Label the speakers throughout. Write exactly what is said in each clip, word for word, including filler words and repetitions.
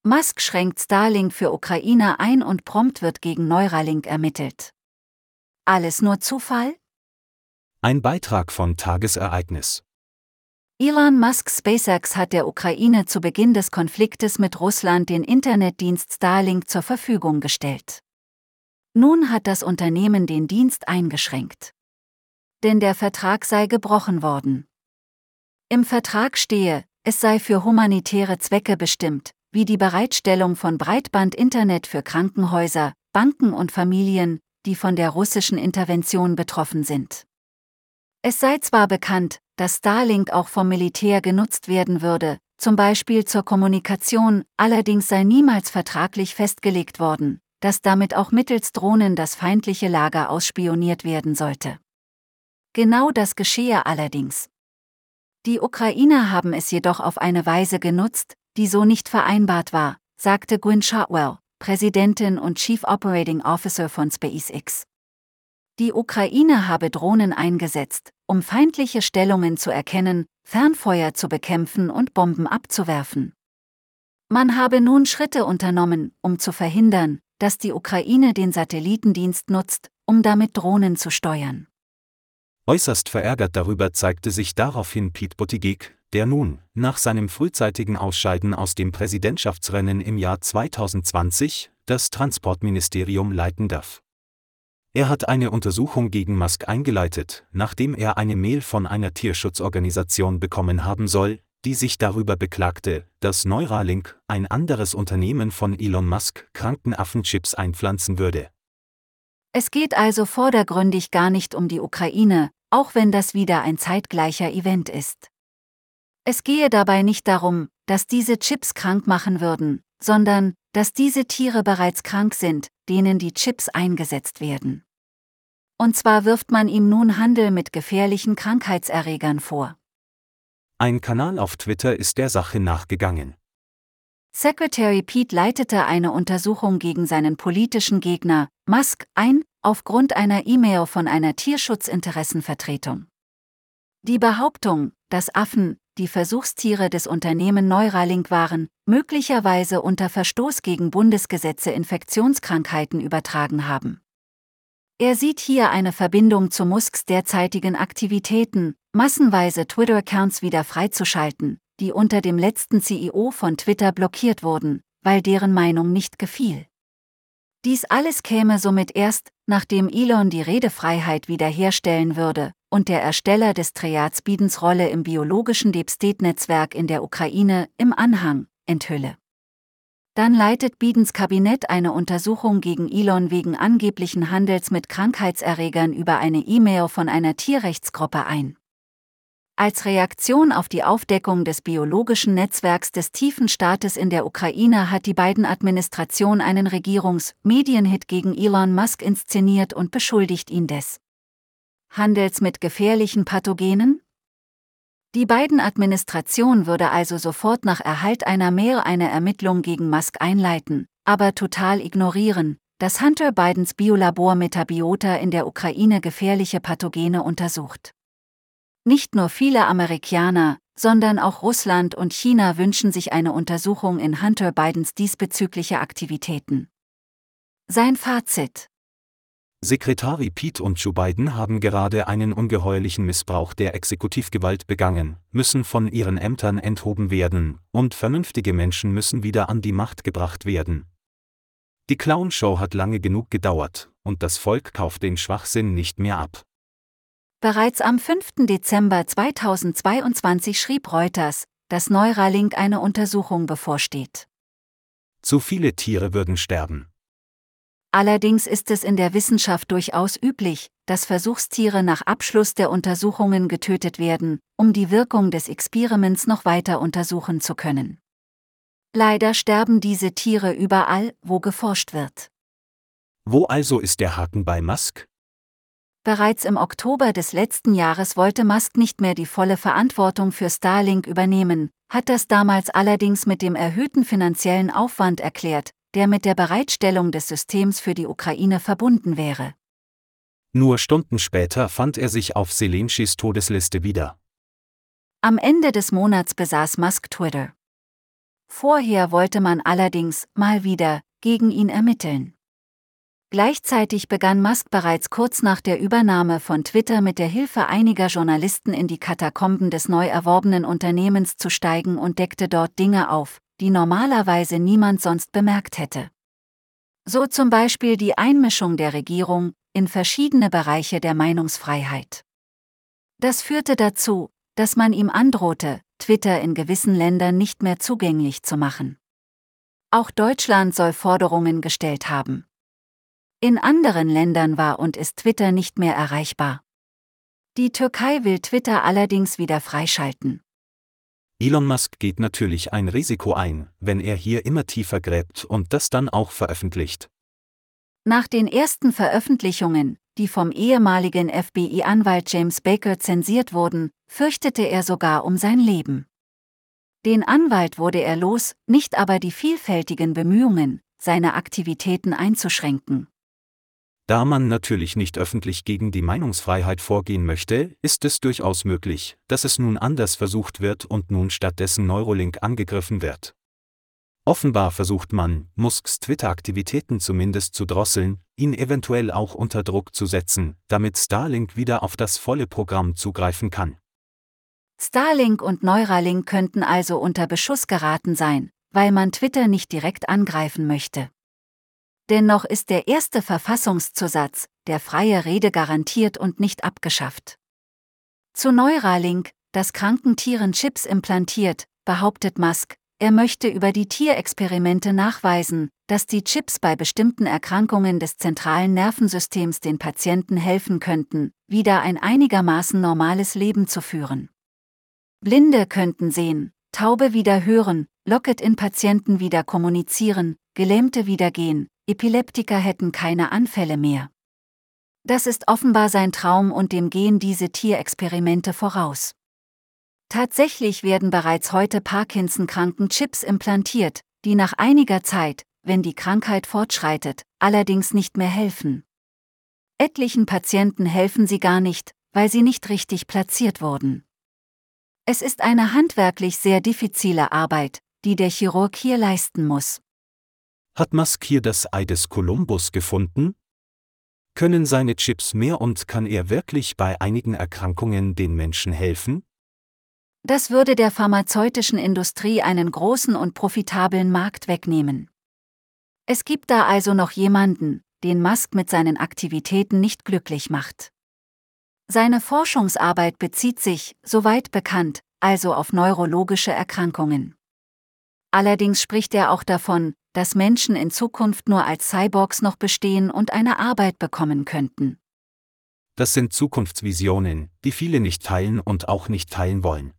Speaker 1: Musk schränkt Starlink für Ukraine ein und prompt wird gegen Neuralink ermittelt. Alles nur Zufall?
Speaker 2: Ein Beitrag von Tagesereignis.
Speaker 1: Elon Musk SpaceX hat der Ukraine zu Beginn des Konfliktes mit Russland den Internetdienst Starlink zur Verfügung gestellt. Nun hat das Unternehmen den Dienst eingeschränkt. Denn der Vertrag sei gebrochen worden. Im Vertrag stehe, es sei für humanitäre Zwecke bestimmt, wie die Bereitstellung von Breitband-Internet für Krankenhäuser, Banken und Familien, die von der russischen Intervention betroffen sind. Es sei zwar bekannt, dass Starlink auch vom Militär genutzt werden würde, zum Beispiel zur Kommunikation, allerdings sei niemals vertraglich festgelegt worden, dass damit auch mittels Drohnen das feindliche Lager ausspioniert werden sollte. Genau das geschehe allerdings. Die Ukrainer haben es jedoch auf eine Weise genutzt, die so nicht vereinbart war, sagte Gwynne Shotwell, Präsidentin und Chief Operating Officer von SpaceX. Die Ukraine habe Drohnen eingesetzt, um feindliche Stellungen zu erkennen, Fernfeuer zu bekämpfen und Bomben abzuwerfen. Man habe nun Schritte unternommen, um zu verhindern, dass die Ukraine den Satellitendienst nutzt, um damit Drohnen zu steuern.
Speaker 2: Äußerst verärgert darüber zeigte sich daraufhin Pete Buttigieg, der nun, nach seinem frühzeitigen Ausscheiden aus dem Präsidentschaftsrennen im Jahr zweitausendzwanzig, das Transportministerium leiten darf. Er hat eine Untersuchung gegen Musk eingeleitet, nachdem er eine Mail von einer Tierschutzorganisation bekommen haben soll, die sich darüber beklagte, dass Neuralink, ein anderes Unternehmen von Elon Musk, kranken Affenchips einpflanzen würde.
Speaker 1: Es geht also vordergründig gar nicht um die Ukraine, auch wenn das wieder ein zeitgleicher Event ist. Es gehe dabei nicht darum, dass diese Chips krank machen würden, sondern, dass diese Tiere bereits krank sind, denen die Chips eingesetzt werden. Und zwar wirft man ihm nun Handel mit gefährlichen Krankheitserregern vor.
Speaker 2: Ein Kanal auf Twitter ist der Sache nachgegangen.
Speaker 1: Secretary Pete leitete eine Untersuchung gegen seinen politischen Gegner, Musk, ein, aufgrund einer E-Mail von einer Tierschutzinteressenvertretung. Die Behauptung, dass Affen, die Versuchstiere des Unternehmens Neuralink waren, möglicherweise unter Verstoß gegen Bundesgesetze Infektionskrankheiten übertragen haben. Er sieht hier eine Verbindung zu Musks derzeitigen Aktivitäten, massenweise Twitter-Accounts wieder freizuschalten, die unter dem letzten C E O von Twitter blockiert wurden, weil deren Meinung nicht gefiel. Dies alles käme somit erst, nachdem Elon die Redefreiheit wiederherstellen würde und der Ersteller des Triads Bidens Rolle im biologischen Deep State-Netzwerk in der Ukraine im Anhang enthülle. Dann leitet Bidens Kabinett eine Untersuchung gegen Elon wegen angeblichen Handels mit Krankheitserregern über eine E-Mail von einer Tierrechtsgruppe ein. Als Reaktion auf die Aufdeckung des biologischen Netzwerks des tiefen Staates in der Ukraine hat die Biden-Administration einen Regierungs-Medienhit gegen Elon Musk inszeniert und beschuldigt ihn des Handels mit gefährlichen Pathogenen? Die Biden-Administration würde also sofort nach Erhalt einer Mail eine Ermittlung gegen Musk einleiten, aber total ignorieren, dass Hunter Bidens Biolabor Metabiota in der Ukraine gefährliche Pathogene untersucht. Nicht nur viele Amerikaner, sondern auch Russland und China wünschen sich eine Untersuchung in Hunter Bidens diesbezügliche Aktivitäten. Sein Fazit:
Speaker 2: Sekretari Pete und Joe Biden haben gerade einen ungeheuerlichen Missbrauch der Exekutivgewalt begangen, müssen von ihren Ämtern enthoben werden, und vernünftige Menschen müssen wieder an die Macht gebracht werden. Die Clown-Show hat lange genug gedauert, und das Volk kauft den Schwachsinn nicht mehr ab.
Speaker 1: Bereits am fünften Dezember zweitausendzweiundzwanzig schrieb Reuters, dass Neuralink eine Untersuchung bevorsteht.
Speaker 2: Zu viele Tiere würden sterben.
Speaker 1: Allerdings ist es in der Wissenschaft durchaus üblich, dass Versuchstiere nach Abschluss der Untersuchungen getötet werden, um die Wirkung des Experiments noch weiter untersuchen zu können. Leider sterben diese Tiere überall, wo geforscht wird.
Speaker 2: Wo also ist der Haken bei Musk?
Speaker 1: Bereits im Oktober des letzten Jahres wollte Musk nicht mehr die volle Verantwortung für Starlink übernehmen, hat das damals allerdings mit dem erhöhten finanziellen Aufwand erklärt, der mit der Bereitstellung des Systems für die Ukraine verbunden wäre.
Speaker 2: Nur Stunden später fand er sich auf Zelenskys Todesliste wieder.
Speaker 1: Am Ende des Monats besaß Musk Twitter. Vorher wollte man allerdings, mal wieder, gegen ihn ermitteln. Gleichzeitig begann Musk bereits kurz nach der Übernahme von Twitter mit der Hilfe einiger Journalisten in die Katakomben des neu erworbenen Unternehmens zu steigen und deckte dort Dinge auf, die normalerweise niemand sonst bemerkt hätte. So zum Beispiel die Einmischung der Regierung in verschiedene Bereiche der Meinungsfreiheit. Das führte dazu, dass man ihm androhte, Twitter in gewissen Ländern nicht mehr zugänglich zu machen. Auch Deutschland soll Forderungen gestellt haben. In anderen Ländern war und ist Twitter nicht mehr erreichbar. Die Türkei will Twitter allerdings wieder freischalten.
Speaker 2: Elon Musk geht natürlich ein Risiko ein, wenn er hier immer tiefer gräbt und das dann auch veröffentlicht.
Speaker 1: Nach den ersten Veröffentlichungen, die vom ehemaligen F B I-Anwalt James Baker zensiert wurden, fürchtete er sogar um sein Leben. Den Anwalt wurde er los, nicht aber die vielfältigen Bemühungen, seine Aktivitäten einzuschränken.
Speaker 2: Da man natürlich nicht öffentlich gegen die Meinungsfreiheit vorgehen möchte, ist es durchaus möglich, dass es nun anders versucht wird und nun stattdessen Neuralink angegriffen wird. Offenbar versucht man, Musks Twitter-Aktivitäten zumindest zu drosseln, ihn eventuell auch unter Druck zu setzen, damit Starlink wieder auf das volle Programm zugreifen kann.
Speaker 1: Starlink und Neuralink könnten also unter Beschuss geraten sein, weil man Twitter nicht direkt angreifen möchte. Dennoch ist der erste Verfassungszusatz, der freie Rede garantiert und nicht abgeschafft. Zu Neuralink, das kranken Tieren Chips implantiert, behauptet Musk, er möchte über die Tierexperimente nachweisen, dass die Chips bei bestimmten Erkrankungen des zentralen Nervensystems den Patienten helfen könnten, wieder ein einigermaßen normales Leben zu führen. Blinde könnten sehen, Taube wieder hören, Locket-in-Patienten wieder kommunizieren, Gelähmte wieder gehen, Epileptiker hätten keine Anfälle mehr. Das ist offenbar sein Traum und dem gehen diese Tierexperimente voraus. Tatsächlich werden bereits heute Parkinson-Kranken Chips implantiert, die nach einiger Zeit, wenn die Krankheit fortschreitet, allerdings nicht mehr helfen. Etlichen Patienten helfen sie gar nicht, weil sie nicht richtig platziert wurden. Es ist eine handwerklich sehr diffizile Arbeit, die der Chirurg hier leisten muss.
Speaker 2: Hat Musk hier das Ei des Kolumbus gefunden? Können seine Chips mehr und kann er wirklich bei einigen Erkrankungen den Menschen helfen?
Speaker 1: Das würde der pharmazeutischen Industrie einen großen und profitablen Markt wegnehmen. Es gibt da also noch jemanden, den Musk mit seinen Aktivitäten nicht glücklich macht. Seine Forschungsarbeit bezieht sich, soweit bekannt, also auf neurologische Erkrankungen. Allerdings spricht er auch davon, dass Menschen in Zukunft nur als Cyborgs noch bestehen und eine Arbeit bekommen könnten.
Speaker 2: Das sind Zukunftsvisionen, die viele nicht teilen und auch nicht teilen wollen.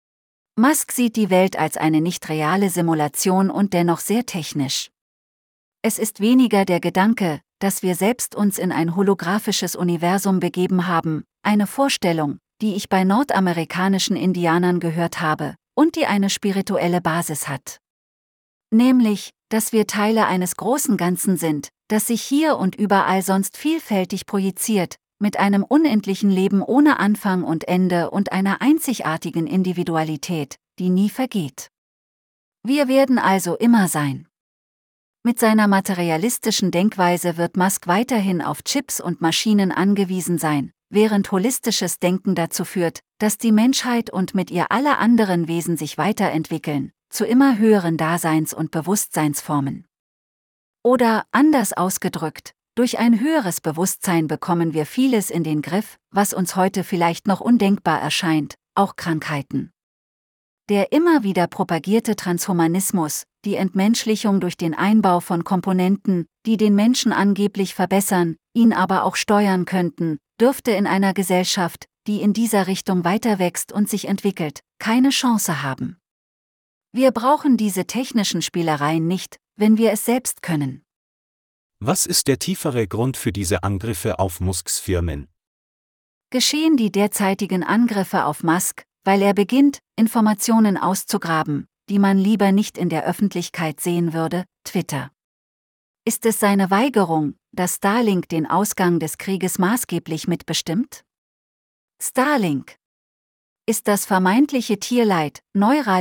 Speaker 1: Musk sieht die Welt als eine nicht reale Simulation und dennoch sehr technisch. Es ist weniger der Gedanke, dass wir selbst uns in ein holographisches Universum begeben haben, eine Vorstellung, die ich bei nordamerikanischen Indianern gehört habe und die eine spirituelle Basis hat. Nämlich, dass wir Teile eines großen Ganzen sind, das sich hier und überall sonst vielfältig projiziert, mit einem unendlichen Leben ohne Anfang und Ende und einer einzigartigen Individualität, die nie vergeht. Wir werden also immer sein. Mit seiner materialistischen Denkweise wird Musk weiterhin auf Chips und Maschinen angewiesen sein, während holistisches Denken dazu führt, dass die Menschheit und mit ihr alle anderen Wesen sich weiterentwickeln, zu immer höheren Daseins- und Bewusstseinsformen. Oder, anders ausgedrückt, durch ein höheres Bewusstsein bekommen wir vieles in den Griff, was uns heute vielleicht noch undenkbar erscheint, auch Krankheiten. Der immer wieder propagierte Transhumanismus, die Entmenschlichung durch den Einbau von Komponenten, die den Menschen angeblich verbessern, ihn aber auch steuern könnten, dürfte in einer Gesellschaft, die in dieser Richtung weiter wächst und sich entwickelt, keine Chance haben. Wir brauchen diese technischen Spielereien nicht, wenn wir es selbst können.
Speaker 2: Was ist der tiefere Grund für diese Angriffe auf Musks Firmen?
Speaker 1: Geschehen die derzeitigen Angriffe auf Musk, weil er beginnt, Informationen auszugraben, die man lieber nicht in der Öffentlichkeit sehen würde, Twitter? Ist es seine Weigerung, dass Starlink den Ausgang des Krieges maßgeblich mitbestimmt? Starlink. Ist das vermeintliche Tierleid, Neuralink,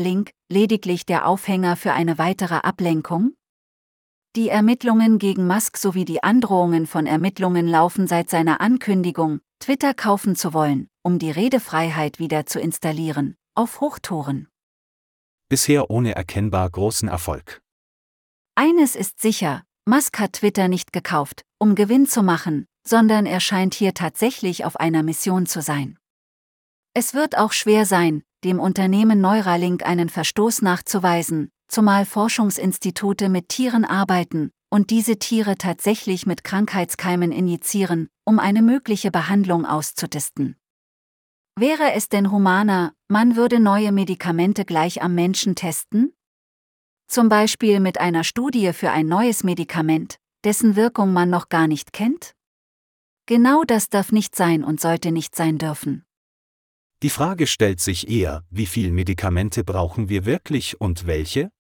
Speaker 1: lediglich der Aufhänger für eine weitere Ablenkung? Die Ermittlungen gegen Musk sowie die Androhungen von Ermittlungen laufen seit seiner Ankündigung, Twitter kaufen zu wollen, um die Redefreiheit wieder zu installieren, auf Hochtouren.
Speaker 2: Bisher ohne erkennbar großen Erfolg.
Speaker 1: Eines ist sicher, Musk hat Twitter nicht gekauft, um Gewinn zu machen, sondern er scheint hier tatsächlich auf einer Mission zu sein. Es wird auch schwer sein, dem Unternehmen Neuralink einen Verstoß nachzuweisen, zumal Forschungsinstitute mit Tieren arbeiten und diese Tiere tatsächlich mit Krankheitskeimen injizieren, um eine mögliche Behandlung auszutisten. Wäre es denn humaner, man würde neue Medikamente gleich am Menschen testen? Zum Beispiel mit einer Studie für ein neues Medikament, dessen Wirkung man noch gar nicht kennt? Genau das darf nicht sein und sollte nicht sein dürfen.
Speaker 2: Die Frage stellt sich eher, wie viel Medikamente brauchen wir wirklich und welche?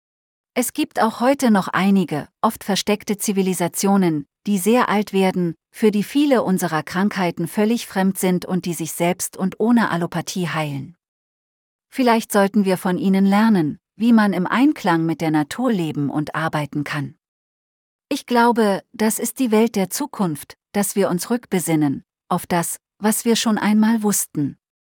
Speaker 1: Es gibt auch heute noch einige, oft versteckte Zivilisationen, die sehr alt werden, für die viele unserer Krankheiten völlig fremd sind und die sich selbst und ohne Allopathie heilen. Vielleicht sollten wir von ihnen lernen, wie man im Einklang mit der Natur leben und arbeiten kann. Ich glaube, das ist die Welt der Zukunft, dass wir uns rückbesinnen, auf das, was wir schon einmal wussten.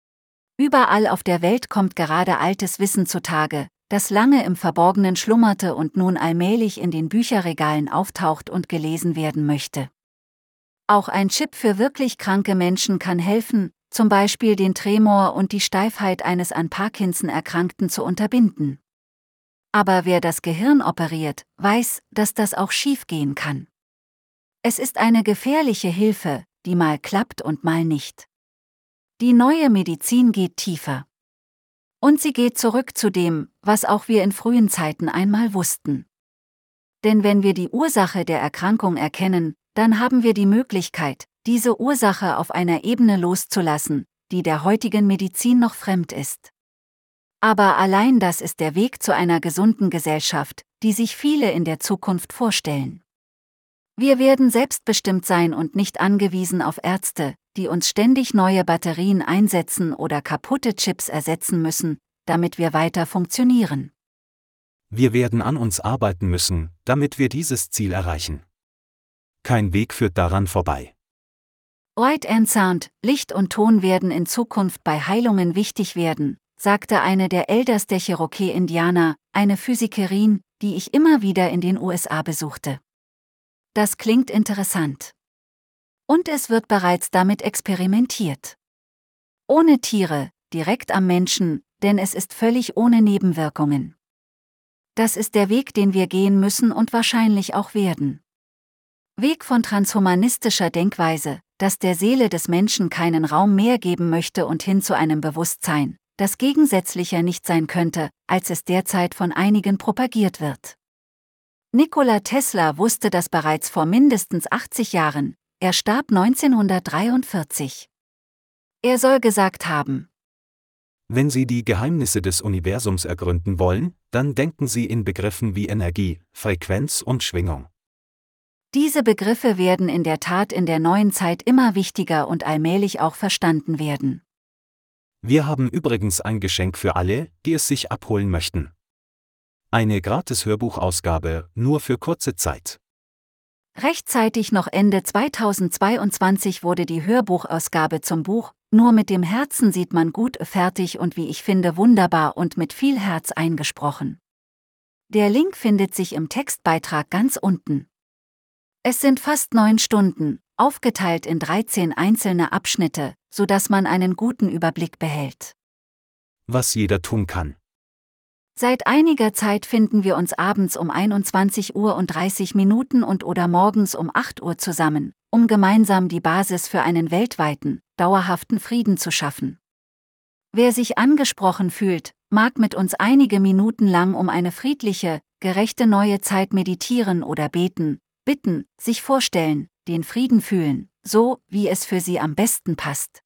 Speaker 1: Überall auf der Welt kommt gerade altes Wissen zutage, das lange im Verborgenen schlummerte und nun allmählich in den Bücherregalen auftaucht und gelesen werden möchte. Auch ein Chip für wirklich kranke Menschen kann helfen, zum Beispiel den Tremor und die Steifheit eines an Parkinson Erkrankten zu unterbinden. Aber wer das Gehirn operiert, weiß, dass das auch schiefgehen kann. Es ist eine gefährliche Hilfe, die mal klappt und mal nicht. Die neue Medizin geht tiefer. Und sie geht zurück zu dem, was auch wir in frühen Zeiten einmal wussten. Denn wenn wir die Ursache der Erkrankung erkennen, dann haben wir die Möglichkeit, diese Ursache auf einer Ebene loszulassen, die der heutigen Medizin noch fremd ist. Aber allein das ist der Weg zu einer gesunden Gesellschaft, die sich viele in der Zukunft vorstellen. Wir werden selbstbestimmt sein und nicht angewiesen auf Ärzte, die uns ständig neue Batterien einsetzen oder kaputte Chips ersetzen müssen, damit wir weiter funktionieren.
Speaker 2: Wir werden an uns arbeiten müssen, damit wir dieses Ziel erreichen. Kein Weg führt daran vorbei.
Speaker 1: Light and Sound, Licht und Ton werden in Zukunft bei Heilungen wichtig werden, sagte eine der Elders der Cherokee-Indianer, eine Physikerin, die ich immer wieder in den U S A besuchte. Das klingt interessant. Und es wird bereits damit experimentiert. Ohne Tiere, direkt am Menschen, denn es ist völlig ohne Nebenwirkungen. Das ist der Weg, den wir gehen müssen und wahrscheinlich auch werden. Weg von transhumanistischer Denkweise, dass der Seele des Menschen keinen Raum mehr geben möchte und hin zu einem Bewusstsein, das gegensätzlicher nicht sein könnte, als es derzeit von einigen propagiert wird. Nikola Tesla wusste das bereits vor mindestens achtzig Jahren, er starb neunzehnhundertdreiundvierzig. Er soll gesagt haben:
Speaker 2: Wenn Sie die Geheimnisse des Universums ergründen wollen, dann denken Sie in Begriffen wie Energie, Frequenz und Schwingung.
Speaker 1: Diese Begriffe werden in der Tat in der neuen Zeit immer wichtiger und allmählich auch verstanden werden.
Speaker 2: Wir haben übrigens ein Geschenk für alle, die es sich abholen möchten. Eine Gratis-Hörbuchausgabe, nur für kurze Zeit.
Speaker 1: Rechtzeitig noch Ende zweitausendzweiundzwanzig wurde die Hörbuchausgabe zum Buch Nur mit dem Herzen sieht man gut fertig und wie ich finde wunderbar und mit viel Herz eingesprochen. Der Link findet sich im Textbeitrag ganz unten. Es sind fast neun Stunden, aufgeteilt in dreizehn einzelne Abschnitte, sodass man einen guten Überblick behält.
Speaker 2: Was jeder tun kann.
Speaker 1: Seit einiger Zeit finden wir uns abends um einundzwanzig Uhr und dreißig Minuten und oder morgens um acht Uhr zusammen, um gemeinsam die Basis für einen weltweiten, dauerhaften Frieden zu schaffen. Wer sich angesprochen fühlt, mag mit uns einige Minuten lang um eine friedliche, gerechte neue Zeit meditieren oder beten, bitten, sich vorstellen, den Frieden fühlen, so wie es für sie am besten passt.